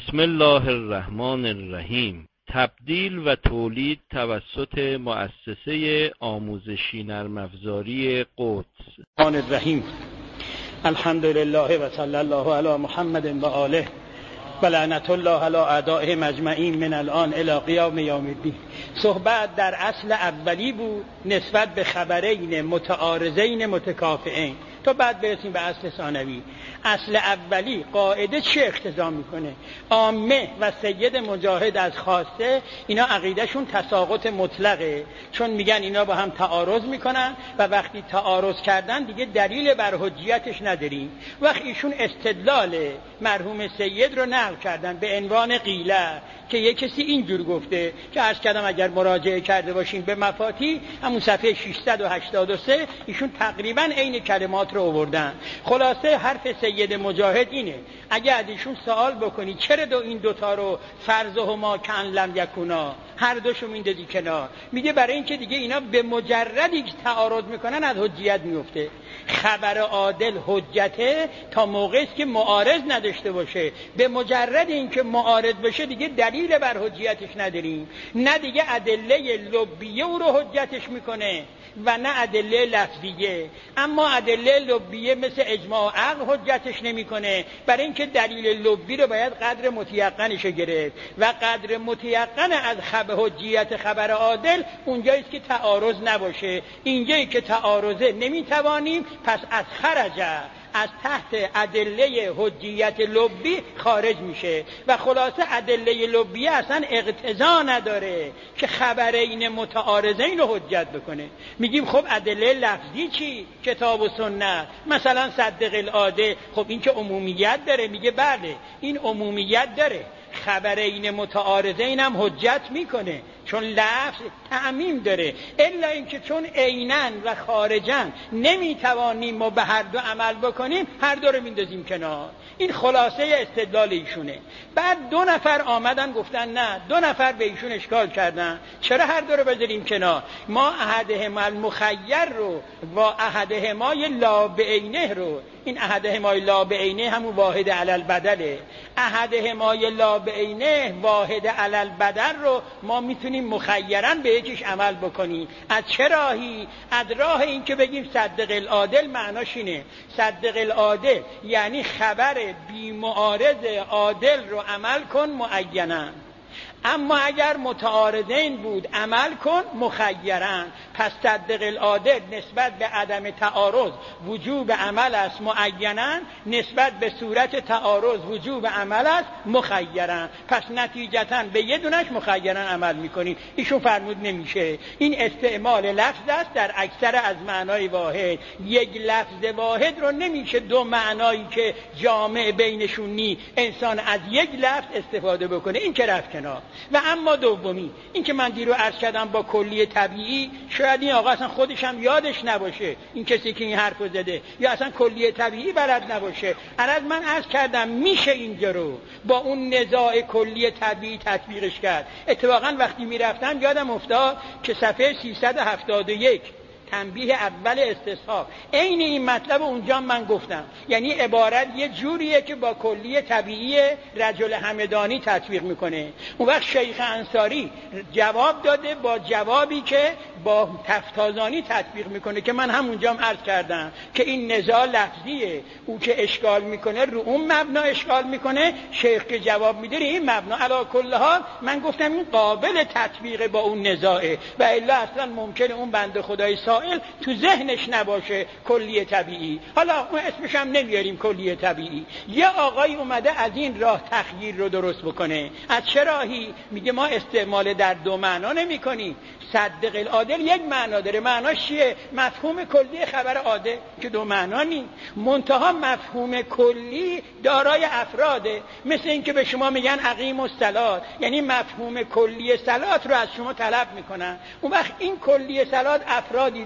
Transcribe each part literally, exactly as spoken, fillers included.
بسم الله الرحمن الرحیم. تبدیل و تولید توسط مؤسسه آموزشی نرم افزاری قدس. الرحمن الرحیم. الحمد لله و صلی الله علی محمد و آله و لعنت الله علی اعدائهم اجمعین من الان الی قیام یوم الدین. صحبت در اصل اولی بود نسبت به خبرین متعارضین متکافئین، تو بعد برسیم به اصل ثانوی. اصل اولی قاعده چه اقتضا میکنه؟ عامه و سید مجاهد از خاصه اینا عقیدهشون تساقط مطلقه، چون میگن اینا با هم تعارض میکنن و وقتی تعارض کردن دیگه دلیل بر حجیتش نداریم. وقتی ایشون استدلال مرحوم سید رو نقل کردن به عنوان قیله که یک کسی اینجور گفته که عرض کردم اگر مراجعه کرده باشین به مفاتی همون صفحه ششصد و هشتاد و سه ایشون تقریبا عین کلمات رو آوردن. خلاصه حرف سید مجاهد اینه اگر از ایشون سوال بکنی چرا دو این دوتا رو فرضهما کان لم یکونا هر دوشو میندازی کنار، میگه برای اینکه دیگه اینا به مجردی که تعارض میکنن از حجیت میفته. خبر عادل حجته تا موقعی است که معارض نداشته باشه، به مجرد اینکه معارض بشه دیگه دلیل بر حجیتش نداریم، نه دیگه ادله لبیه او رو حجتش میکنه و نه ادله لفظیه. اما ادله لبیه مثل اجماع عقل حجتش نمیکنه، برای اینکه دلیل لبی رو باید قدر متیقنش گرفت و قدر متیقن از خبر حجیت خبر عادل اونجایی که تعارض نباشه. اینجایی که تعارضه نمیتوانیم، پس از خرجه از تحت ادله حجیت لبی خارج میشه و خلاصه ادله لبی اصلا اقتضا نداره که خبرین متعارضین رو حجت بکنه. میگیم خب ادله لفظی چی؟ کتاب و سنت، مثلا صدق العاده، خب این که عمومیت داره. میگه بله این عمومیت داره، خبرین متعارضین هم حجت میکنه چون لفظ تعمیم داره، الا اینکه چون عیناً و خارجاً نمیتوانیم ما به هر دو عمل بکنیم هر دو رو میندازیم کنار. این خلاصه استدلال ایشونه. بعد دو نفر آمدن گفتن نه، دو نفر به ایشون اشکال کردن چرا هر دو رو بذاریم کنار؟ ما احدهما المخیر رو و احدهما لا بعینه رو، این احدهما لا بعینه همون واحد علی البدله، احدهما لا بعینه واحد علی البدل رو ما میتونیم مخیراً به یکیش عمل بکنیم. از چه راهی؟ از راه این که بگیم صدق العادل معناش اینه، صدق العادل یعنی خبر بی معارض عادل رو عمل کن معیناً، اما اگر متعارضین بود عمل کن مخیراً. پس صدق العادل نسبت به عدم تعارض وجوب عمل است معیناً، نسبت به صورت تعارض وجوب عمل است مخیراً. پس نتیجتاً به یه دونش مخیراً عمل میکنیم. ایشون فرمود نمیشه، این استعمال لفظ است در اکثر از معنای واحد. یک لفظ واحد رو نمیشه دو معنایی که جامع بینشون نی انسان از یک لفظ استفاده بکنه، این که رفت کنار. و اما دومی این که من دیرو عرض کردم با کلیه طبیعی، شاید این آقا اصلا خودش هم یادش نباشه این کسی که این حرفو زده، یا اصلا کلیه طبیعی بلد نباشه. عرض من عرض کردم میشه اینجا رو با اون نزاع کلیه طبیعی تطبیقش کرد. اتفاقا وقتی میرفتم یادم افتاد که صفحه سیصد و هفتاد و یک تنبیه اول استصحاب عین این مطلب اونجا من گفتم، یعنی عبارت یه جوریه که با کلیه طبیعی رجل همدانی تطبیق میکنه. اون وقت شیخ انصاری جواب داده با جوابی که با تفتازانی تطبیق میکنه که من همونجا هم عرض کردم که این نزاع لفظیه، او که اشکال میکنه رو اون مبنا اشکال میکنه، شیخ که جواب میده این مبنا. علی کل حال من گفتم این قابل تطبیق با اون نزاعه و الا اصلا ممکنه اون بنده خدای تو ذهنش نباشه کلیه طبیعی. حالا ما اسمش هم نمیاریم کلیه طبیعی. یه آقای اومده از این راه تخییر رو درست بکنه. از چه راهی؟ میگه ما استعمال در دو معنا نمی کنیم. صدق العادل یک معنا داره، معناش چیه؟ مفهوم کلی خبر عادل که دو معنا نی، منتها مفهوم کلی دارای افراده. مثل این که به شما میگن اقیم الصلات، یعنی مفهوم کلی صلات رو از شما طلب میکنن. اون وقت این کلی صلات افرادی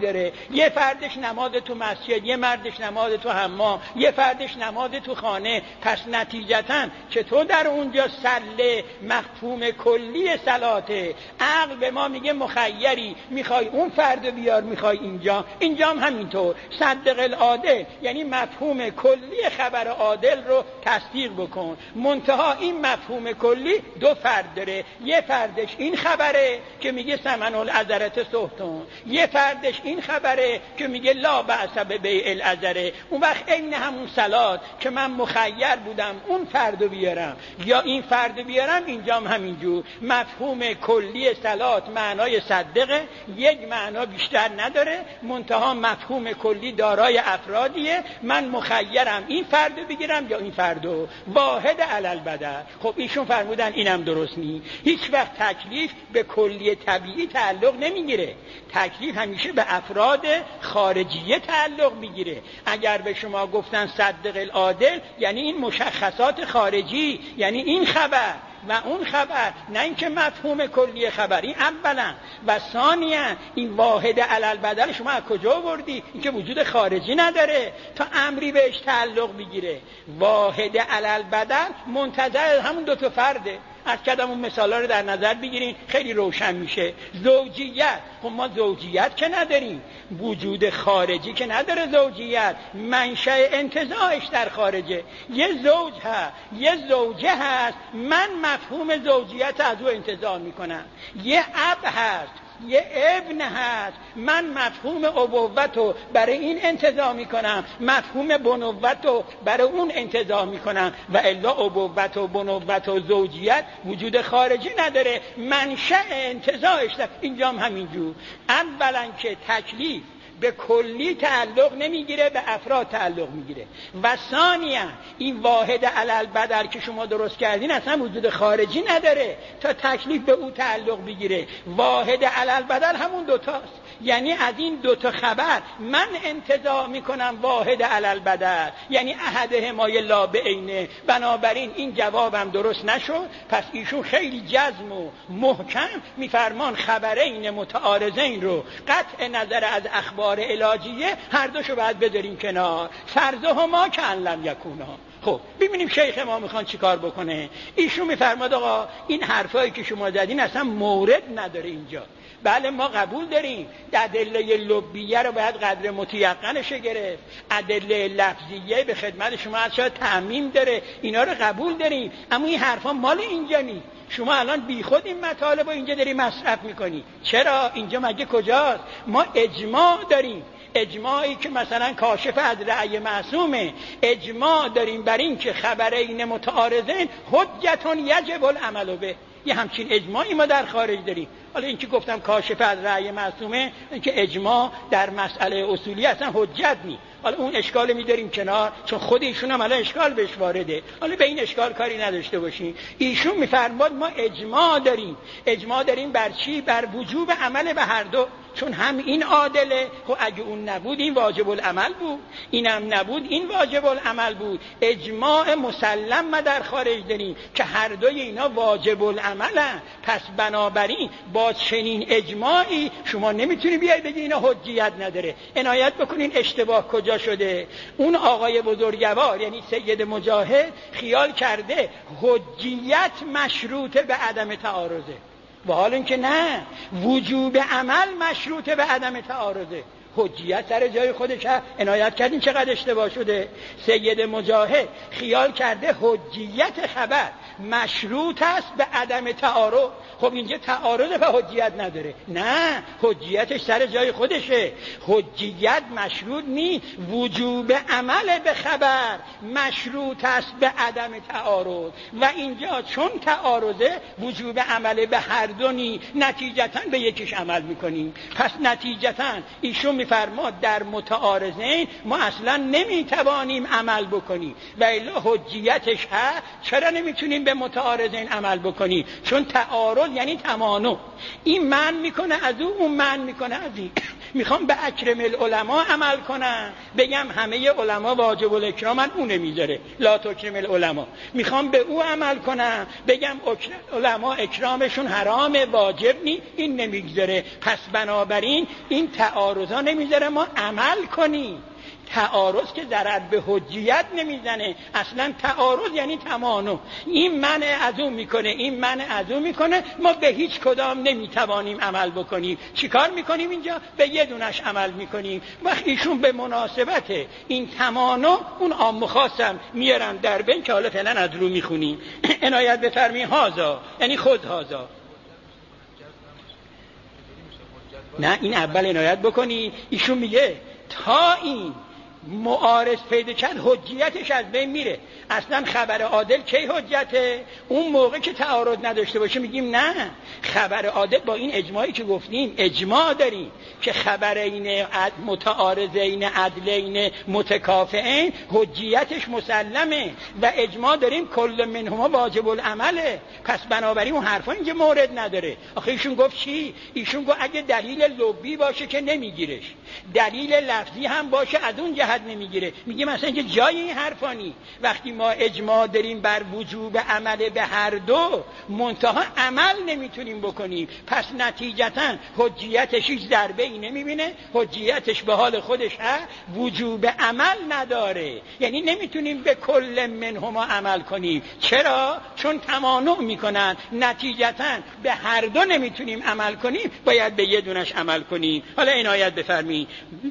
داره، یه فردش نماز تو مسجد، یه مردش نماز تو حمام، یه فردش نماز تو خانه. پس نتیجتاً چطور در اونجا سله مفهوم کلی صلاته؟ عقل به ما میگه مخیری، میخوای اون فرد بیار، میخوای اینجا، اینجا هم همینطور. صدق العادل یعنی مفهوم کلی خبر عادل رو تصدیق بکن. منتها این مفهوم کلی دو فرد داره، یه فردش این خبره که میگه ثمن العذرة سهتون، یه فردش این خبره که میگه لا بأس ببیع العذره. اون وقت عین همون صلات که من مخیر بودم اون فردو بیارم یا این فردو بیارم، اینجا هم همینجور. مفهوم کلی صلات معنای صدقه، یک معنا بیشتر نداره، منتها مفهوم کلی دارای افرادیه. من مخیرم این فردو بگیرم یا این فردو، واحد علل بدل. خب ایشون فرمودن اینم درست نی. هیچ وقت تکلیف به کلی طبیعی تعلق نمیگیره، تکلیف همیشه به افراد خارجیه تعلق میگیره. اگر به شما گفتن صدق العادل یعنی این مشخصات خارجی، یعنی این خبر و اون خبر، نه اینکه مفهوم کلی خبری. اولا و ثانیا این واحد علل بدل شما از کجا آوردی؟ اینکه وجود خارجی نداره تا امری بهش تعلق بگیره. واحد علل بدل منتظر همون دو تا فرده. از کدام اون مثالا رو در نظر بگیرین خیلی روشن میشه. زوجیت، خب ما زوجیت که نداریم، وجود خارجی که نداره زوجیت، منشأ انتزاعش در خارجه. یه زوج هست، یه زوجه هست، من مفهوم زوجیت از او انتزاع میکنم. یه اب هست، یه ابن هست، من مفهوم ابوت رو برای این انتزاع میکنم، مفهوم بنوت رو برای اون انتزاع میکنم. و الا ابوت و بنوت و زوجیت وجود خارجی نداره، منشأ انتزاعش در اینجا هم همینجور. اولا که تکلیف به کلی تعلق نمیگیره، به افراد تعلق میگیره. و ثانیا این واحد علل بدل که شما درست کردین اصلا وجود خارجی نداره تا تکلیف به او تعلق بگیره. واحد علل بدل همون دوتاست، یعنی از این دوتا خبر من انتزاع میکنم واحد علل بدل، یعنی احدهما لا بعینه. بنابراین این جوابم درست نشد. پس ایشون خیلی جزم و محکم میفرمان خبرین متعارضین رو قطع نظر از اخبار علاجیه هر دوشو باید بذاریم کنار. فرضهما کأن لم یکونا. خب ببینیم شیخ ما میخوان چیکار بکنه. ایشون میفرماد آقا این حرفایی که شما زدین اصلا مورد نداره اینجا. بله ما قبول داریم ادله لبیه رو باید قدر متیقنش گرفت، ادله لفظیه به خدمت شما از شاید تعمیم داره، اینا رو قبول داریم، اما این حرفا مال اینجا نیست. شما الان بی خود این مطالب رو اینجا داری مصرف میکنی. چرا؟ اینجا مگه کجاست؟ ما اجماع داریم، اجماعی که مثلا کاشف از رأی معصومه. اجماع داریم بر این که خبرین متعارضین حجتون یجب العمل به. یه همچین اجماعی ما در خارج داریم. حالا این که گفتم کاشف از رأی معصومه، این که اجماع در مسئله اصولی اصلا حجت نی. حالا اون اشکال می‌داریم کنار، چون خود ایشون هم الان اشکال بهش وارده. حالا به این اشکال کاری نداشته باشین. ایشون می‌فرماد ما اجماع داریم. اجماع داریم بر چی؟ بر وجوب عمل به هر دو. چون هم این عادله، خب اگه اون نبود این واجب العمل بود، اینم نبود این واجب العمل بود. اجماع مسلم ما در خارج داریم که هر دوی اینا واجب العملن. پس بنابراین با چنین اجماعی شما نمیتونی بیای بگی اینا حجیت نداره. عنایت بکنین اشتباه کجا شده. اون آقای بزرگوار یعنی سید مجاهد خیال کرده حجیت مشروط به عدم تعارضه، و حال اینکه نه، وجوب عمل مشروط به عدم تعارضه. حجیت سر جای خودش. عنایت کردین چقدر اشتباه شده. سید مجاهد خیال کرده حجیت خبر مشروط است به عدم تعارض. خب اینجا تعارض به حجیت نداره. نه، حجیتش سر جای خودشه. حجیت مشروط نی، وجوب عمل به خبر مشروط است به عدم تعارض. و اینجا چون تعارضه وجوب عمل به هر دو نی، نتیجتاً به یکیش عمل میکنیم. پس نتیجتاً ایشون میفرماد در متعارضین ما اصلا نمیتوانیم عمل بکنیم. و الا حجیتش هست. چرا نمیتونیم به متعارضین عمل بکنیم؟ چون تعارض یعنی تمانع. این من میکنه از او، اون من میکنه از این. میخوام به اکرم العلماء عمل کنم، بگم همه علما واجب الاکرامن، اون نمیذاره لا تکرم العلماء. میخوام به او عمل کنم، بگم علما اکرامشون حرام واجب نی، این نمیگذاره. پس بنابراین این تعارضا نمیذاره ما عمل کنیم. تعارض که ضرر به حجیت نمیزنه، اصلا تعارض یعنی تمانع. این منع از اون میکنه، این منع از اون میکنه، ما به هیچ کدام نمیتوانیم عمل بکنیم. چیکار میکنیم اینجا؟ به یه دونش عمل میکنیم. وقتی ایشون به مناسبت این تمانع اون عام خاصم میارن در بین که حالا فعلا از رو میخونیم. عنایت بفرمایید. هازا یعنی خود هازا. نه این اول عنایت بکنی. ایشون میگه تا این معارض پیدا کرد حجیتش از بین میره. اصلا خبر عادل کی حجته؟ اون موقع که تعارض نداشته باشه میگیم نه. خبر عادل با این اجماعی که گفتیم اجماع داریم که خبرین متعارضین عدلین متکافئین حجیتش مسلمه و اجماع داریم کل منهما واجب العمله. پس بنابراین اون حرفا اینجا مورد نداره. آخه ایشون گفت چی؟ ایشون گفت اگه دلیل لبی باشه که نمیگیرش، دلیل لفظی هم باشه از اون جهت نمیگیره. میگیم مثلا که جای این حرفانی وقتی ما اجماع داریم بر وجوب عمل به هر دو، منتها عمل نمیتونیم بکنیم، پس نتیجتا حجیتش هیچ ضربه ای نمیبینه، حجیتش به حال خودش هست، وجوب عمل نداره. یعنی نمیتونیم به کل منهما عمل کنیم. چرا؟ چون تمانع میکنن، نتیجتا به هر دو نمیتونیم عمل کنیم، باید به یه دونش عمل کنیم. حالا عنایت بفرمایید.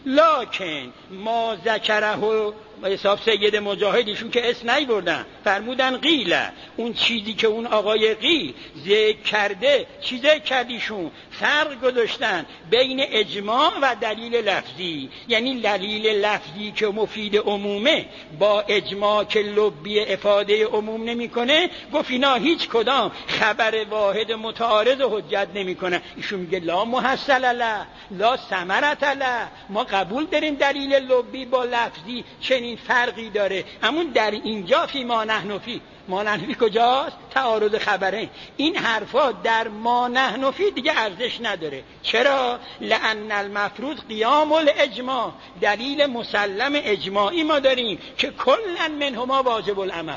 لکن ما ذکره و حساب سید مجاهدیشون که اسم نیوردن، فرمودن قیله، اون چیزی که اون آقای قیل ذکر کرده، چی ذکر کردیشون؟ فرق گذاشتن بین اجماع و دلیل لفظی. یعنی دلیل لفظی که مفید عمومه با اجماع که لبی افاده عموم نمیکنه، گفت اینا هیچ کدام خبر واحد متعارض حجت نمیکنه. ایشون میگه لا محصل له لا ثمرة له، ما قبول داریم دلیل لبی با لفظی چنین فرقی داره، اما در اینجا فی ما نحن فی، ما نحن فی کجاست؟ تعارض خبره. این حرفا در ما نحن فی دیگه ارزش نداره. چرا؟ لأن المفروض قیام الاجماع، دلیل مسلم اجماعی ما داریم که کلا منهما واجب العمل.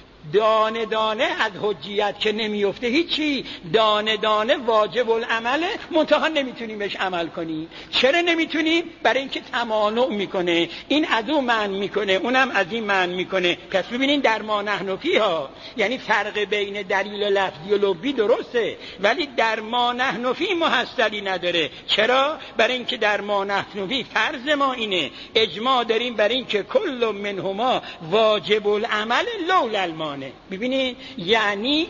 دانه دانه از حجیت که نمیفته هیچی، دانه دانه واجب العمله، منتها نمیتونیم بهش عمل کنیم. چرا نمیتونیم؟ برای اینکه تمانع میکنه، این از اون من میکنه، اونم از این من میکنه. پس ببینین در ما نحن فیها، یعنی فرق بین دلیل لفظی و لبی درسته، ولی در ما نحن فی محصلی نداره. چرا؟ برای اینکه در ما نحن فی فرض ما اینه اجماع داریم برای اینکه کل منهما واجب العمل لولا المانع. ببینید یعنی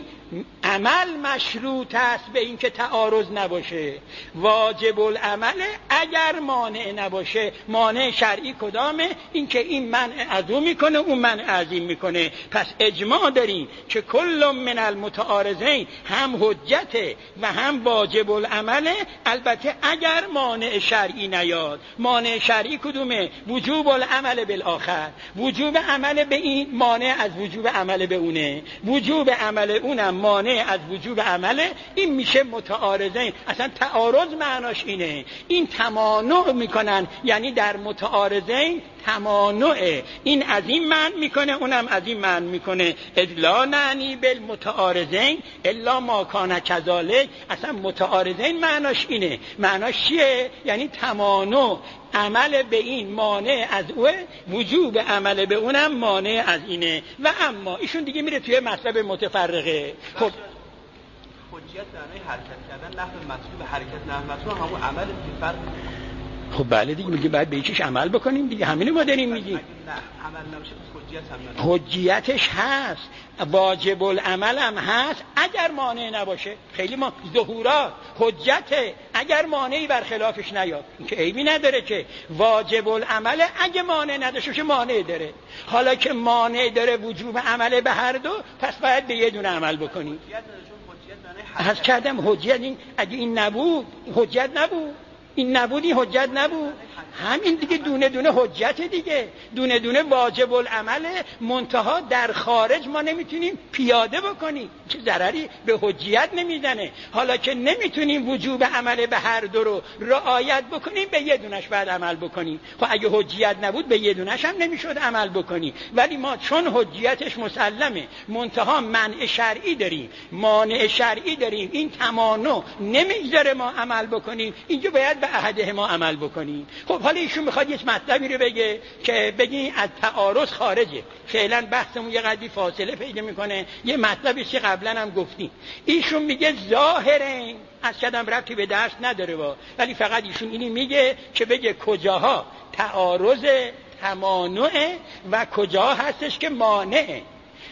عمل مشروط است به اینکه تعارض نباشه، واجب العمل اگر مانع نباشه. مانع شرعی کدامه؟ اینکه این منع از اون میکنه، اون منع از این میکنه. پس اجماع داریم که کل من المتعارضین هم حجته و هم واجب العمله، البته اگر مانع شرعی نیاد. مانع شرعی کدومه؟ وجوب العمل بالآخر، وجوب عمل به این مانع از وجوب عمل به اونه، وجوب عمل اونم مانع از وجوب عمله. این میشه متعارضین. اصلا تعارض معناش اینه، این تمانع میکنن، یعنی در متعارضین تمانعه، این از این من میکنه، اونم از این من میکنه. الا نعنی بالمتعارضین الا ما کان کذالک. اصلا متعارضین معناش اینه. معناش چیه؟ یعنی تمانع، عمل به این مانع از اوه، وجوب عمل به اونم مانع از اینه. و اما ایشون دیگه میره توی مطلب متفرقه. خب حجیت معنی حرکت کردن، نحو مطلوب حرکت نحو مطلوب همون عمل بی فرق. خب بله دیگه، میگه باید به یکیش عمل بکنیم دیگه، همینو ما داریم میگیم. نه عمل نمیشه حجیت هم نداره. حجیتش هست، واجب العمل هم هست اگر مانع نباشه. خیلی ما ظهورا حجته اگر مانعی برخلافش نیاد، این که عیبی نداره که. واجب العمل اگه مانع نداشته باشه مانع داره. حالا که مانع داره وجوب عمل به هر دو، پس باید به یه دونه عمل بکنیم. از کردم حجیت این اگه این نبود حجت نبود، این نبودی حجت نبود. همین دیگه دونه دونه حجت دیگه، دونه دونه واجب العمله، منتها در خارج ما نمیتونیم پیاده بکنیم که ضرری به حجیت نمیزنه. حالا که نمیتونیم وجوب عمل به هر دو رو رعایت بکنیم، به یه دونش بعد عمل بکنیم. خب اگه حجیت نبود به یه دونش هم نمیشد عمل بکنیم، ولی ما چون حجیتش مسلمه، منتها منع شرعی داریم، مانع شرعی داریم، این تمانع نمیذاره ما عمل بکنیم، اینجا باید به عهده ما عمل بکنیم. خب حالا ایشون میخواد یک مطلبی رو بگه که بگین از تعارض خارجه. فعلا بحثمون یه قدری فاصله پیدا میکنه، یه مطلبی که قبلا هم گفتیم. ایشون میگه ظاهرین، از کدام ربطی به درس نداره با، ولی فقط ایشون اینی میگه که بگه کجاها تعارض تمانعه و کجا هستش که مانعه.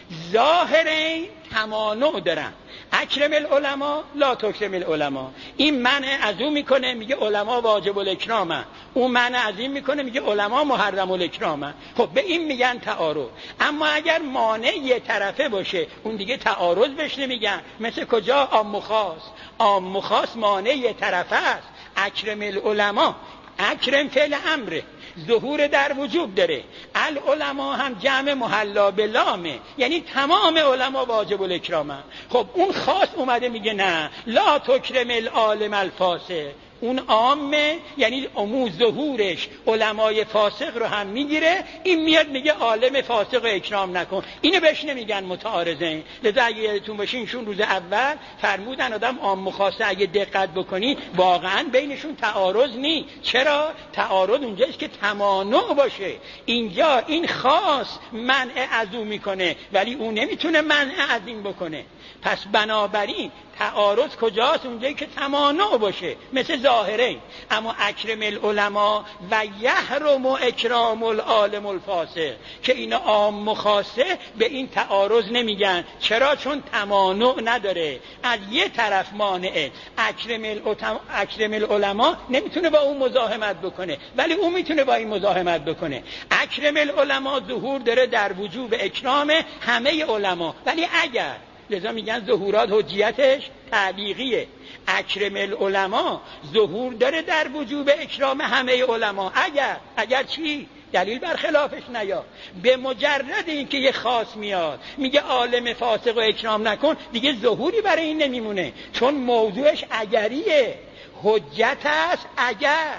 ظاهرین تمانع دارن، اکرم العلماء لا تکرم العلماء. این منع از اون میکنه میگه علما واجب الاکرامه، اون منع از این میکنه میگه علما محرم الاکرامه. خب به این میگن تعارض. اما اگر مانع یه طرفه باشه اون دیگه تعارض بهش نمیگن. مثل کجا؟ عام و خاص. عام و خاص مانع یه طرفه است. اکرم العلماء، اکرم فعل امره، ظهور در وجوب داره. العلماء هم جمع محلا به لامه، یعنی تمام علما واجب الاکرامه. خب اون خاص اومده میگه نه، لا تکرم العالم الفاسق. اون عامه، یعنی عموم ظهورش علمای فاسق رو هم میگیره. این میاد میگه عالم فاسق رو اکرام نکن. اینو بهش نمیگن متعارضه. لذا اگه یادتون باشه ایشون روز اول فرمودن آدم عام و خاصه اگه دقت بکنی واقعا بینشون تعارض نی. چرا؟ تعارض اونجاست که تمانع باشه. اینجا این خاص منع از اون میکنه ولی اون نمیتونه منع از این بکنه. پس بنابراین تعارض کجاست؟ اونجایی که تمانع باشه، مثل ظاهرین. اما اکرم العلماء و یحرم اکرام العالم الفاسق که اینا عام و خاصه به این تعارض نمیگن. چرا؟ چون تمانع نداره، از یه طرف مانعه. اکرم الاتم... اکرم العلماء نمیتونه با اون مزاحمت بکنه ولی اون میتونه با این مزاحمت بکنه. اکرم العلماء ظهور داره در وجوب اکرام همه علما، ولی اگر، لذا میگن ظهورات حجیتش تعلیقیه. اکرم العلماء ظهور داره در وجوب اکرام همه علما. اگر اگر چی؟ دلیل بر خلافش نیا. به مجرد اینکه یه خاص میاد میگه عالم فاسق و اکرام نکن، دیگه ظهوری برای این نمیمونه، چون موضوعش اگریه. حجت است اگر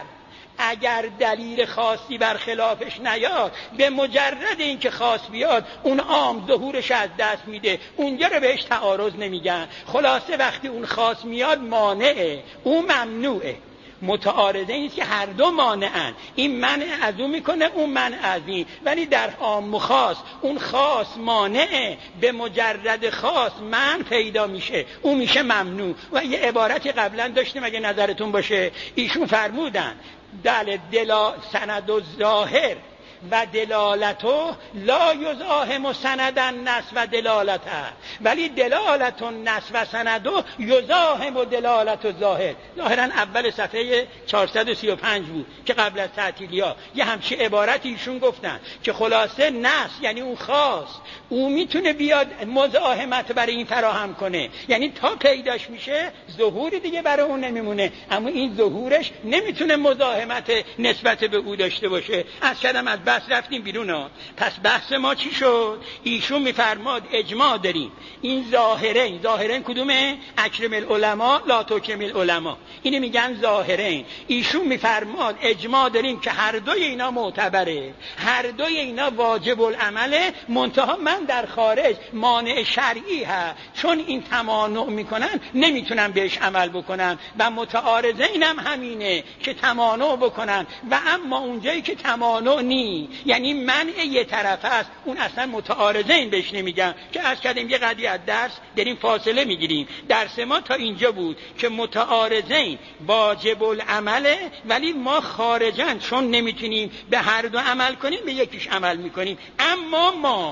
اگر دلیل خاصی بر خلافش نیاد، به مجرد اینکه خاص بیاد اون عام ظهورش از دست میده، اونجا رو بهش تعارض نمیگن. خلاصه وقتی اون خاص میاد مانعه، اون ممنوعه. متعارضه اینست که هر دو مانعن، این منع از اون میکنه اون منع از این. ولی در عام و خاص اون خاص مانعه، به مجرد خاص منع پیدا میشه، اون میشه ممنوع. و یه عبارتی قبلا داشتیم اگه نظرتون باشه، ایشون فرمودن دل دلا سند و ظاهر و دلالتو لا یزاحم سندن نص و دلالته، ولی دلالت نص و سندو یزاحم دلالت و ظاهر. ظاهرا اول صفحه چهارصد و سی و پنج بود که قبل از تعطیلیا یه همچی عبارتی ایشون گفتن که خلاصه نص یعنی اون خاص اون میتونه بیاد مزاحمت برای این فراهم کنه، یعنی تا پیداش میشه ظهوری دیگه برای اون نمیمونه، اما این ظهورش نمیتونه مزاحمت نسبت به او داشته باشه. از کدام از بحث رفتیم بیرون ها. پس بحث ما چی شد؟ ایشون میفرماد اجماع داریم. این ظاهرین، ظاهرین کدومه؟ اکرم العلماء لا تکرم العلماء، اینو میگن ظاهرین. ایشون میفرماد اجماع داریم که هر دوی اینا معتبره، هر دوی اینا واجب العمله، منتها من در خارج مانع شرعی هست، چون این تمانع میکنن نمیتونن بهش عمل بکنن. و متعارضین هم همینه که تمانع بکنن، و اما اونجایی که تمانع نی، یعنی منع یه طرف است، اون اصلا متعارضین بهش نمیگن. که از کردیم یه قضیه از درس داریم فاصله میگیریم. درس ما تا اینجا بود که متعارضین واجب العمله، ولی ما خارجن چون نمیتونیم به هر دو عمل کنیم به یکیش عمل میکنیم. اما ما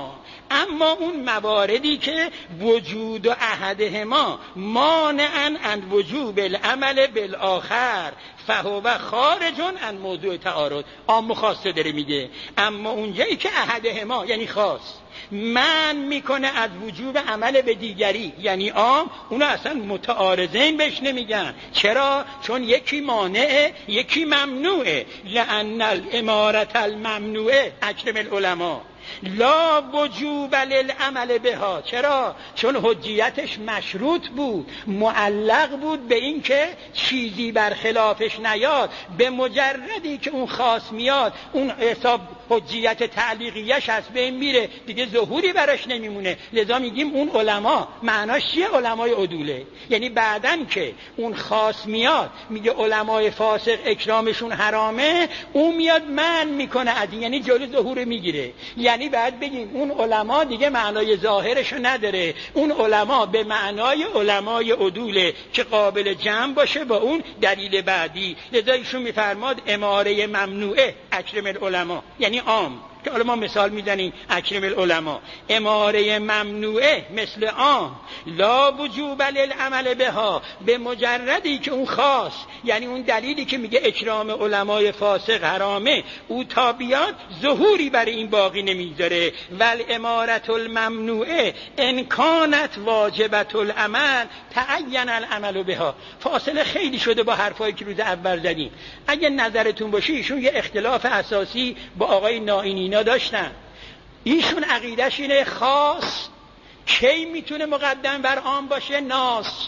اما اون مواردی که وجود و احدهما مانعاً عن وجوب العمل بالآخر فهو خارج عن موضوع تعارض، عام و خاص داره میگه. اما اونجایی که احدهما یعنی خاص من میکنه از وجوب عمل به دیگری یعنی عام، اونو اصلا متعارضین بهش نمیگن. چرا؟ چون یکی مانعه یکی ممنوعه. لأن الامارة الممنوعه اکرم العلماء لا وجوب للعمل بها. چرا؟ چون حجیتش مشروط بود، معلق بود به این که چیزی برخلافش نیاد. به مجردی که اون خاص میاد اون حساب حجیت تعلیقیش هست به این میره دیگه، ظهوری براش نمیمونه. لذا میگیم اون علما معناش چیه؟ علمای عدوله. یعنی بعدن که اون خاص میاد میگه علمای فاسق اکرامشون حرامه، اون میاد من میکنه از این، یعنی جلو ظهور میگیره. یعنی بعد بگیم اون علما دیگه معنای ظاهرشو نداره، اون علما به معنای علمای عدوله که قابل جمع باشه با اون دلیل بعدی. لذا ایشون میفرماد اماره ممنوعه اکرم العلماء یعنی عام، که حالا ما مثال میزنیم اکرم العلماء. اماره ممنوعه مثل عام لا وجوب للعمل بها، به مجردی که اون خاص یعنی اون دلیلی که میگه اکرام علمای فاسق حرامه او تا بیاد ظهوری برای این باقی نمیذاره. ول امارة الممنوعه ان کانت واجبت العمل تعین العمل بها. فاصله خیلی شده با حرفایی که روز اول زدیم. اگه نظرتون باشه ایشون یه اختلاف اساسی با آقای نائینی اینا داشتن. ایشون عقیدش اینه خاص کی میتونه مقدم بر عام باشه؟ ناس.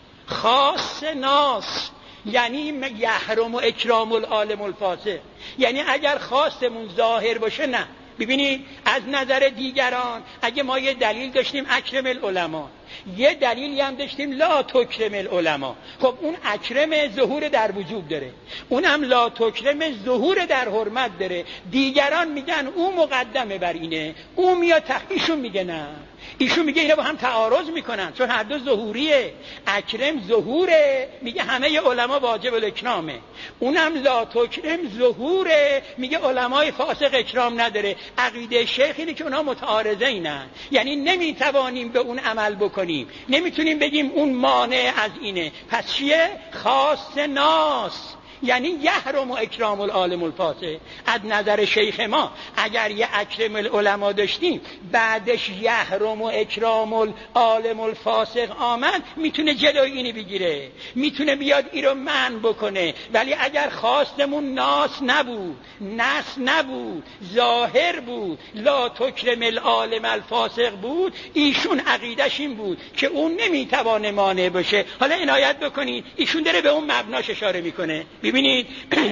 خاص ناس یعنی یحرم و اکرام العالم الفاسق، یعنی اگر خاصمون ظاهر باشه نه. ببینید از نظر دیگران اگه ما یه دلیل داشتیم اکرم العلماء، یه دلیلی هم داشتیم لا تکرم العلماء، خب اون اکرم ظهور در وجوب داره، اونم لا تکرم ظهور در حرمت داره. دیگران میگن اون مقدمه بر اینه، اون میاد تخیشون میگه نه، ایشون میگه اینا با هم تعارض میکنن چون هر دو ظهوریه. اکرم ظهوره میگه همه علما واجب الاکرامه، اونم لا تکرم ظهوره میگه علمای فاسق اکرام نداره. عقیده شیخ اینه که اونا متعارضه اینن، یعنی نمیتوانیم به اون عمل بکنیم، نمیتونیم بگیم اون مانع از اینه. پس چیه؟ خاص ناس یعنی یحرم و اکرام العالم الفاسق. از نظر شیخ ما اگر یه اکرم العلماء داشتیم بعدش یحرم و اکرام العالم الفاسق آمد، میتونه جلوی اینی بگیره، میتونه بیاد این رو منع بکنه. ولی اگر خواستمون ناس نبود، نس نبود، ظاهر بود، لا تکرم العالم الفاسق بود، ایشون عقیدش این بود که اون نمیتوانه مانع باشه. حالا عنایت بکنید ایشون داره به اون مبناش اشاره میکنه. ببینید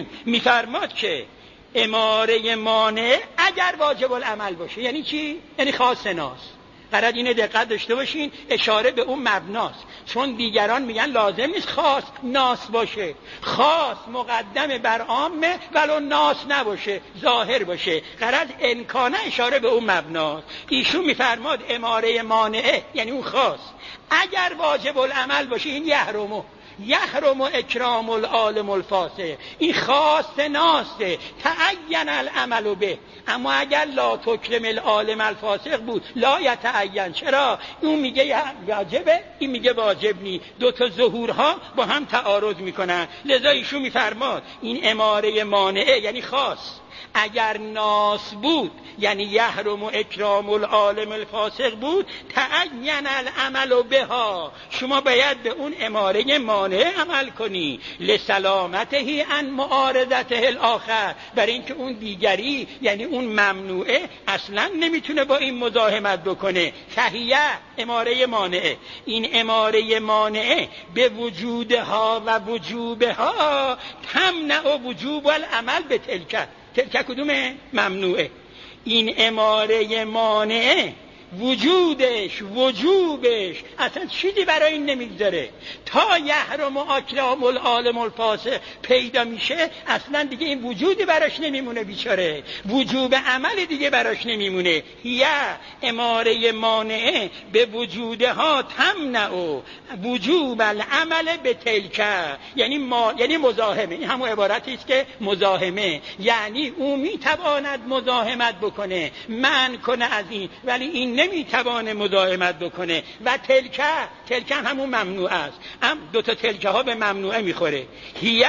میفرماد که اماره مانع اگر واجب العمل باشه یعنی چی؟ یعنی خاص ناس. قرار اینه دقت داشته باشین، اشاره به اون مبناست، چون دیگران میگن لازم نیست خاص ناس باشه، خاص مقدم بر عامه ولو ناس نباشه، ظاهر باشه. قرار امکانه اشاره به اون مبناست. ایشون میفرماد اماره مانعه یعنی اون خاص اگر واجب العمل باشه این یحرمو یحرم و اکرام العالم الفاسق، این خاص ناسه تعین العمل به. اما اگر لا تکرم العالم الفاسق بود لا یتعین. چرا؟ اون میگه واجبه این میگه واجب نی، دو تا ظهورها با هم تعارض میکنن. لذا ایشون میفرماد این اماره مانعه یعنی خاص اگر ناس بود یعنی یحرم و اکرام العالم الفاسق بود تعین العمل بها، شما باید به اون اماره مانع عمل کنی. لسلامته عن معارضته الاخر، برای اینکه اون دیگری یعنی اون ممنوعه اصلا نمیتونه با این مزاحمت بکنه. فهیه اماره مانعه، این اماره مانعه به وجودها و وجوبها تمنع وجوب العمل به تلک. تلک کدومه؟ ممنوعه. این اماره مانعه وجودش وجوبش اصلا چیزی برای این نمیگذاره. تا یحرم و اکرام العالم الفاسق پیدا میشه اصلا دیگه این وجودی براش نمیمونه بیچاره، وجوب عمل دیگه براش نمیمونه. یا اماره مانعه به وجودها تمنع و وجوب العمل به تلک، یعنی ما یعنی مزاحمه. این همون عبارتی است که مزاحمه، یعنی او میتواند مزاحمت بکنه، منع کنه از این، ولی این نمیتوانه مداومت بکنه. و تلکه تلکه همون ممنوع است. هم دو تا تلکه ها به ممنوعه میخوره. هیه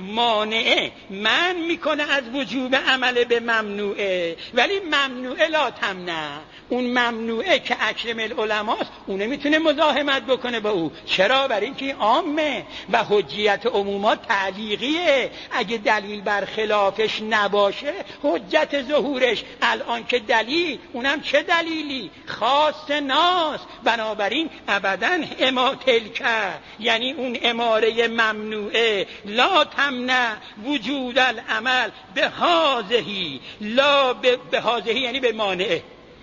مانعه من میکنه از وجوب عمل به ممنوعه، ولی ممنوعه لا تمنع. اون ممنوعه که اکرم العلماست اون نمیتونه مزاحمت بکنه با او. چرا؟ برای اینکه عامه و حجیت عمومات تعلیقیه. اگه دلیل بر خلافش نباشه حجت ظهورش الان که دلیل، اونم چه دلیلی؟ خاص ناس. بنابراین ابداً اما تلکه یعنی اون اماره ممنوعه لا تمنع وجود العمل به هازهی، لا به هازهی یعنی به مانعه.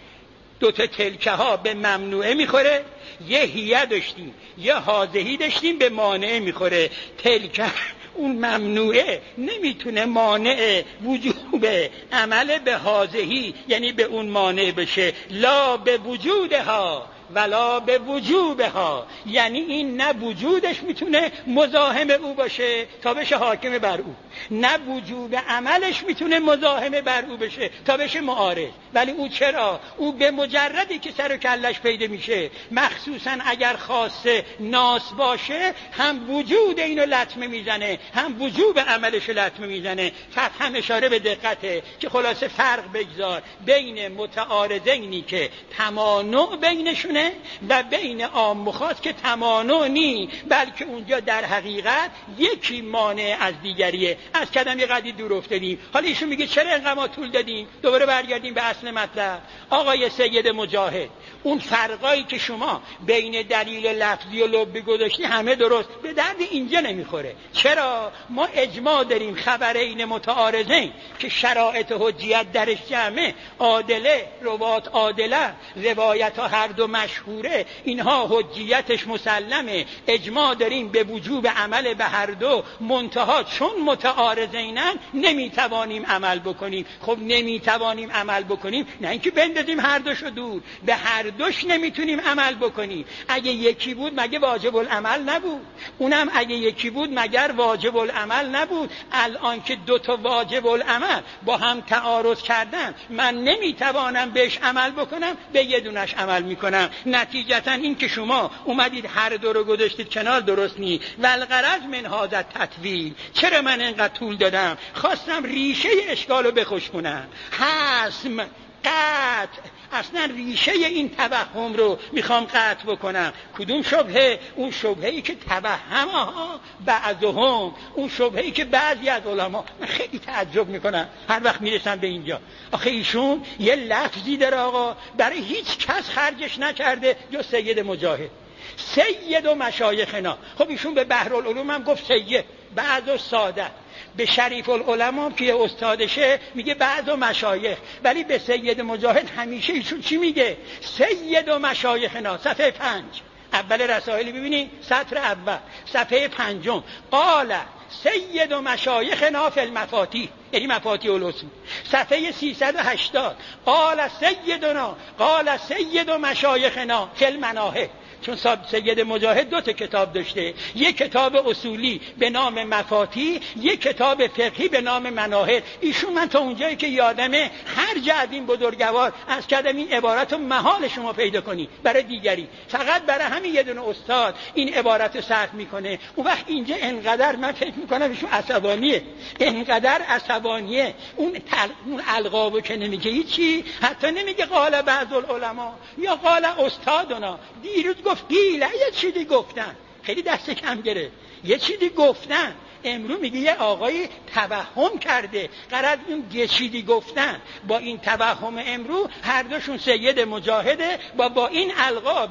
دو تا تلکه ها به ممنوعه میخوره، یه هیه داشتیم یه هازهی داشتیم به مانعه میخوره. تلکه اون ممنوعه نمیتونه مانع وجوب عمل به هازهی یعنی به اون مانع بشه. لا به وجودها ولا به وجوبها، یعنی این نه وجودش میتونه مزاحم او باشه تا بشه حاکم بر او، نه وجوب عملش میتونه مزاحم بر او بشه تا بشه معارض. ولی او چرا؟ او به مجردی که سر و کلش پیدا میشه، مخصوصا اگر خاصه ناس باشه، هم وجود اینو لطمه میزنه هم وجوب عملش لطمه میزنه. فتحا اشاره به دقته که خلاصه فرق بگذار بین متعارضینی که تمانع بینشون و بین عام و خاص که تمانع نی، بلکه اونجا در حقیقت یکی مانع از دیگریه. از کدم یه قدری دور افتادیم. حالا ایشون میگه چرا اینقدر ما طول دادیم؟ دوباره برگردیم به اصل مطلب. آقای سید مجاهد، اون فرقایی که شما بین دلیل لفظی و لبی گذاشتی همه درست، به درد اینجا نمیخوره. چرا؟ ما اجماع داریم خبرین متعارضین که شرایط حجیت درش جمعه، عادله روات عادله، روایت ها هر دو مشهوره، اینها حجیتش مسلمه. اجماع داریم به وجوب عمل به هر دو، منتها چون متعارضینن نمیتوانیم عمل بکنیم. خب نمیتوانیم عمل بکنیم، نه اینکه بندازیم هر دوشو دور، به هر دوش نمیتونیم عمل بکنیم. اگه یکی بود مگه واجب العمل نبود؟ اونم اگه یکی بود مگر واجب العمل نبود؟ الان که دو تا واجب العمل با هم تعارض کردن، من نمیتوانم بهش عمل بکنم، به یه دونش عمل میکنم. نتیجتا این که شما اومدید هر دو رو گذاشتید کنار درست نی. والغرض من هذا تطویل. چرا من اینقدر طول دادم؟ خواستم ریشه اشکالو بخوش کنم. حسم، قطع، اصلا ریشه این توهم رو میخوام قطع بکنم. کدوم شبهه؟ اون شبهه‌ای که توهم ها بعضهم، اون شبهه‌ای که بعضی از علما، من خیلی تعجب میکنم هر وقت میرسم به اینجا. آخه ایشون یه لفظی داره آقا برای هیچ کس خرجش نکرده جز سید مجاهد، سید و مشایخنا. خب ایشون به بحرالعلوم هم گفت سید، بعض و ساده. به شریف العلماء که استادشه میگه بعض و مشایخ، ولی به سید مجاهد همیشه ایشون چی میگه؟ سید و مشایخنا. صفحه پنج اول رسائل ببینید، سطر اول صفحه پنجم، قال سید و مشایخنا فی المفاتیح، یعنی مفاتیح الاسم. صفحه سیصد و هشتاد قال سیدنا قال سید و مشایخنا فی المناهج. چون سید مجاهد دو تا کتاب داشته، یک کتاب اصولی به نام مفاتیح، یک کتاب فقهی به نام مناهج. ایشون من تا اونجایی که یادمه هر جد این بزرگوار از کدم این عبارت رو محال شما پیدا کنی برای دیگری، فقط برای همین یه دونه استاد این عبارت رو صرف میکنه. اون وقت اینجا انقدر من فکر میکنم ایشون عصبانیه، انقدر عصبانیه. اون تل... اون القابو که نمیگه هیچی، حتی نمیگه قال بعض العلماء یا قال استادنا. دیروز گفت قیله، یه چیزی گفتن، خیلی دست کم گرفت، یه چیزی گفتن. امروز میگه یه آقای توهم کرده، قرار این یه چیزی گفتن با این توهم امروز هر دوشون سید مجاهده با با این القاب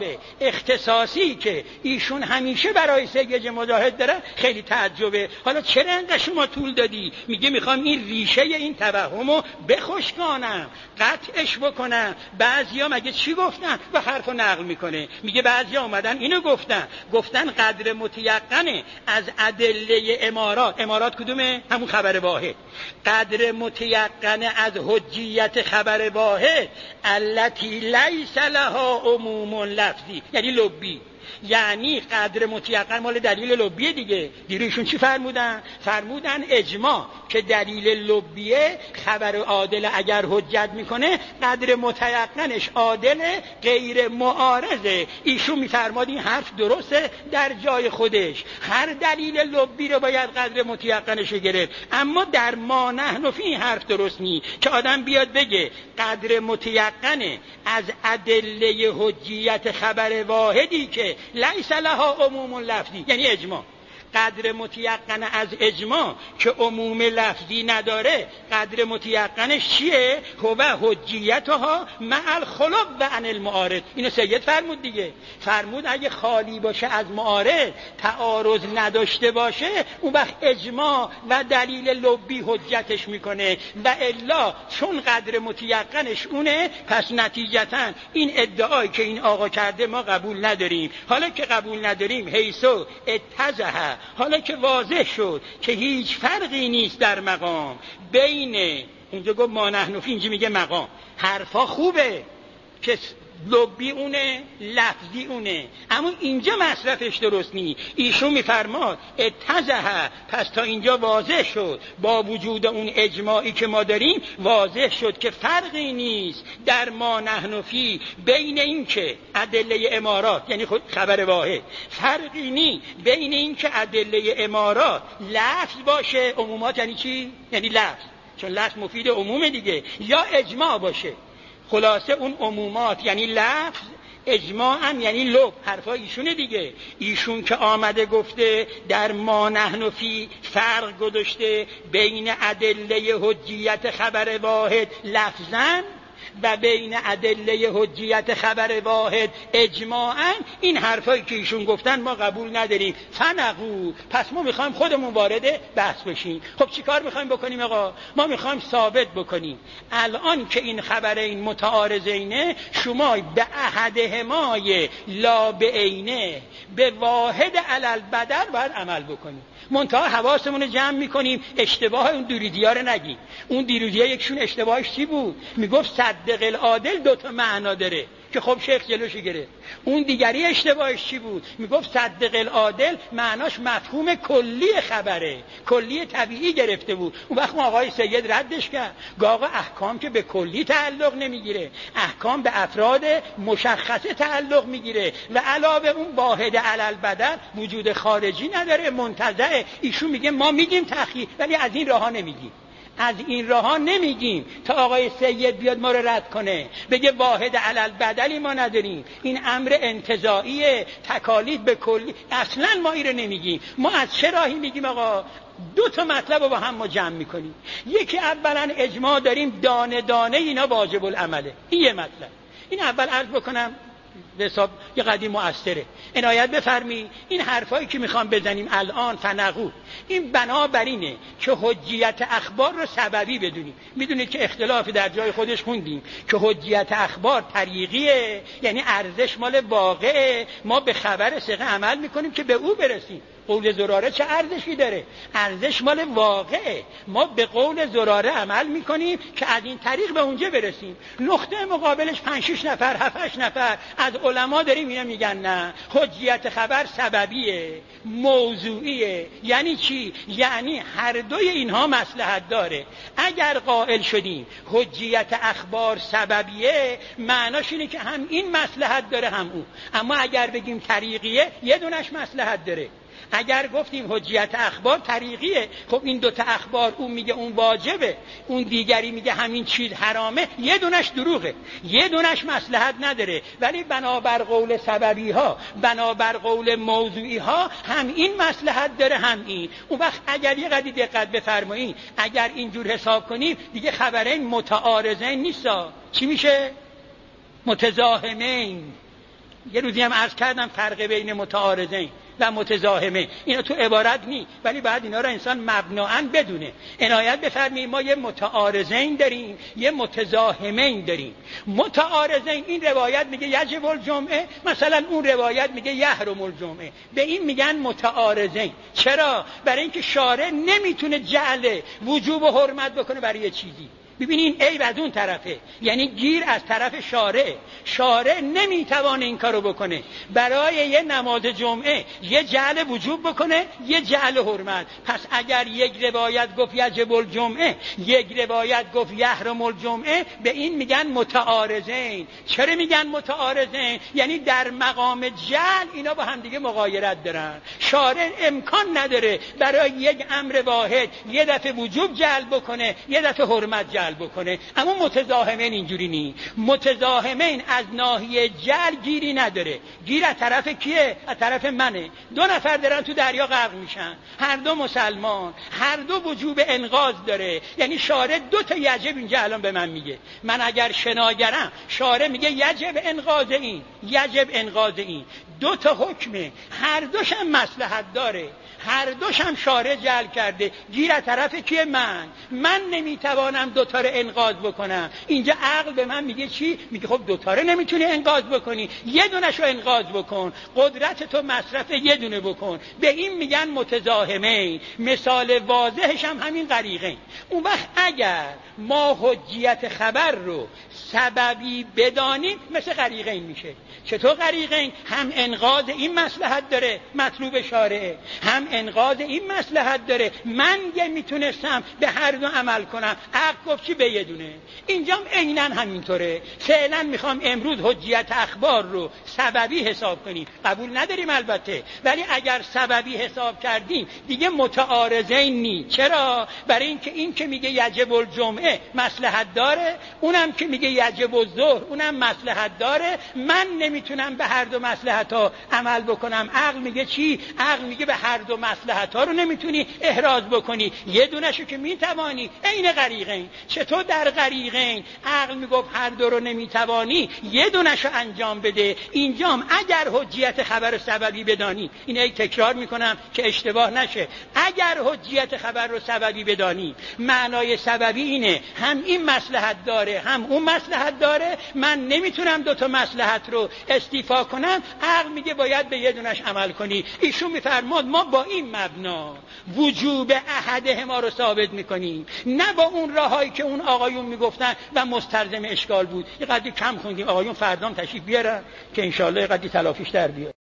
اختصاصی که ایشون همیشه برای سید مجاهد دارن. خیلی تعجبه. حالا چرا انقدر شما طول دادی؟ میگه میخوام این ریشه این توهمو بخشکانم، قطعش بکنم. بعضیا مگه چی گفتن و حرفو نقل میکنه، میگه بعضیا اومدن اینو گفتن، گفتن قدر متیقنه از ادله امارات. امارات کدومه؟ همون خبر واحد. قدر متیقنه از حجیت خبر واحد التي لیس لها عموم لفظی، یعنی لبی. یعنی قدر متیقن مال دلیل لبیه دیگه. دیروشون چی فرمودن؟ فرمودن اجماع که دلیل لبیه خبر عادل اگر حجت میکنه قدر متیقنش عادله، غیر معارضه. ایشون میفرماد این حرف درسته در جای خودش، هر دلیل لبی رو باید قدر متیقنش رو گرفت، اما در ما نحن فی این حرف درست نی که آدم بیاد بگه قدر متیقنه از ادله حجیت خبر واحدی که لیس لها عموم لفظی، یعنی اجماع. قدر متیقن از اجماع که عموم لفظی نداره، قدر متیقنش چیه؟ هو حجیتها مع الخلو و عن المعارض. اینو سید فرمود دیگه. فرمود اگه خالی باشه از معارض، تعارض نداشته باشه، اون وقت اجماع و دلیل لبی حجتش میکنه، و الا چون قدر متیقنش اونه، پس نتیجتا این ادعایی که این آقا کرده ما قبول نداریم. حالا که قبول نداریم، حیثو اتضح، حالا که واضح شد که هیچ فرقی نیست در مقام بین، اونجا گفت ما نحن فی، اینجا میگه مقام. حرفا خوبه که لبی اونه، لفظی اونه، اما اینجا مصرفش درست نی. ایشون میفرماد اتضح، پس تا اینجا واضح شد با وجود اون اجماعی که ما داریم، واضح شد که فرقی نیست در ما نحن فی بین این که ادله امارات، یعنی خود خبر واحد، فرقی نی بین این که ادله امارات لفظ باشه، عمومات یعنی چی؟ یعنی لفظ، چون لفظ مفید عموم دیگه، یا اجماع باشه. خلاصه اون عمومات یعنی لفظ، اجماعاً یعنی لب. حرفای ایشونه دیگه. ایشون که آمده گفته در ما نحن فی فرق گذاشته بین ادله حجیت خبر واحد لفظاً و بین ادله حجیت خبر واحد اجماعاً، این حرفایی که ایشون گفتن ما قبول نداریم. فنقول، پس ما میخوایم خودمون وارد بحث بشیم. خب چی کار میخوایم بکنیم آقا؟ ما میخوایم ثابت بکنیم الان که این خبرین متعارضینه، شما به احدهمای لا به عینه به واحد علل بدل باید عمل بکنیم. منتها حواسمون رو جمع میکنیم اشتباه اون دیروزی‌ها رو نگیم. اون دیروزی‌ها یکشون اشتباهش چی بود؟ میگفت صدق العادل دو تا معنا داره که خب شیخ جلوشو گرفت. اون دیگری اشتباهش چی بود؟ میگفت صدق العادل معناش مفهوم کلی خبره، کلی طبیعی گرفته بود. اون وقت آقای سید ردش کرد، گفت آقا احکام که به کلی تعلق نمیگیره، احکام به افراد مشخصه تعلق میگیره، و علاوه اون واحد علل بدل وجود خارجی نداره، منتزع. ایشون میگه ما میگیم تخییر، ولی از این راهها نمیگیم. از این راهها نمیگیم تا آقای سید بیاد ما رو رد کنه، بگه واحد علل بدلی ما نداریم، این امر انتزاعیه، تکالیف به کلی. اصلا ما این رو نمیگیم. ما از چه راهی میگیم آقا؟ دو تا مطلب رو با هم ما جمع میکنیم. یکی اولا اجماع داریم دانه دانه اینا واجب العمله، این یه مطلب. این اول عرض بکنم به حساب یه قدیم مؤثره. عنایت بفرمی این حرفایی که میخوام بزنیم الان فنقول، این بنابراینه که حجیت اخبار رو سببی بدونیم. میدونید که اختلافی در جای خودش خوندیم که حجیت اخبار طریقیه، یعنی ارزش مال واقعه، ما به خبر ثقه عمل میکنیم که به او برسیم. قول زراره چه ارزشی داره؟ ارزش مال واقعه، ما به قول زراره عمل میکنیم که از این طریق به اونجا برسیم. نقطه مقابلش پنج شش نفر هفت هشت نفر از علما داریم اینا میگن نه، حجیت خبر سببیه، موضوعیه. یعنی چی؟ یعنی هر دوی اینها مصلحت داره. اگر قائل شدیم حجیت اخبار سببیه، معناش اینه که هم این مصلحت داره هم اون. اما اگر بگیم طریقیه، یه دونش مصلحت داره. اگر گفتیم حجیت اخبار طریقیه، خب این دوتا اخبار، اون میگه اون واجبه، اون دیگری میگه همین چیز حرامه، یه دونش دروغه، یه دونش مصلحت نداره. ولی بنابر قول سببی ها، بنابر قول موضوعی ها، هم این مصلحت داره هم این. اون وقت اگر یه قدری دقت بفرمایید، اگر اینجور حساب کنیم دیگه خبرین متعارضین نیستا، چی میشه؟ متزاحمین. یه روزی هم عرض کردم فرق بین متعارضین و متزاحمه اینا تو عبارت نی، ولی بعد اینا رو انسان مبناً بدونه. عنایت بفرمایید ما یه متعارضین داریم، یه متزاحمین داریم. متعارضین این روایت میگه یجب الجمعه، مثلا اون روایت میگه یحرم الجمعه، به این میگن متعارضین. چرا؟ برای اینکه شارع نمیتونه جعل وجوب و حرمت بکنه برای یه چیزی. ببینین عیب از اون طرفه، یعنی گیر از طرف شارع. شارع نمیتوانه این کارو بکنه. برای یه نماز جمعه یه جعل وجوب بکنه، یه جعل حرمت. پس اگر یک روایت گفت یجب الجمعه، یک روایت گفت یحرم الجمعه، به این میگن متعارضین. چرا میگن متعارضین؟ یعنی در مقام جعل اینا با هم دیگه مغایرت دارن. شارع امکان نداره برای یک امر واحد یه دفعه وجوب جعل بکنه، یه دفعه حرمت جعل بکنه. اما متزاحمین اینجوری نی. متزاحمین از ناحیه جعل گیری نداره. گیر از طرف کیه؟ از طرف منه. دو نفر دارن تو دریا غرق میشن، هر دو مسلمان، هر دو وجوب انقاذ داره. یعنی شارع دو تا یجب اینجا الان به من میگه. من اگر شناگرم، شارع میگه یجب انقاذ این، یجب انقاذ این. دو تا حکمه، هر دوش هم مصلحت داره، هر دوش هم شارع جعل کرده. گیر از طرف کیه؟ من. من نمیتوانم دوتا رو انقاذ بکنم. اینجا عقل به من میگه چی؟ میگه خب دوتا رو نمیتونی انقاذ بکنی، یه دونش رو انقاذ بکن. قدرت تو مصرف یه دونه بکن. به این میگن متزاحمین. مثال واضحش هم همین غریقین. اون وقت اگر ما حجیت خبر رو سببی بدانیم مثل غریقین میشه. چطور غریقین؟ هم انقاذ این مصلحت داره، مطلوب شارعه، هم انقاذ این مصلحت داره. من یه میتونستم به هر دو عمل کنم. عقل گفت چی؟ به یه دونه. اینجام عیناً همینطوره. فعلا میخوام امروز حجیت اخبار رو سببی حساب کنیم. قبول نداریم البته، ولی اگر سببی حساب کردیم دیگه متعارضین نی. چرا؟ برای اینکه این که میگه یجب الجمعه مصلحت داره، اونم که میگه یجب الظهر اونم مصلحت داره. من نمیتونم به هر دو مصلحت ها عمل بکنم. عقل میگه چی؟ عقل میگه به هر دو مصلحت ها رو نمیتونی احراز بکنی، یه دونشو که میتوانی. عین غریقین. چطور در غریقین عقل میگفت هر دو رو نمیتوانی، یه دونشو انجام بده. اینجام اگر حجیت خبر سببی بدانی، این ای تکرار میکنم که اشتباه نشه، اگر حجیت خبر رو سببی بدانی، معنای سببی اینه هم این مصلحت داره هم اون مصلحت داره، من نمیتونم دو تا مصلحت رو استیفا کنم. عقل میگه باید به یه دونش عمل کنی. ایشون میفرماد ما با این مبنا وجوب احدهما رو ثابت میکنیم، نه با اون راهایی که اون آقایون میگفتن و مستلزم اشکال بود. یه قدری کم خوندیم، آقایون فردام تشریف بیارن که انشالله یه قدری تلافیش در بیاد.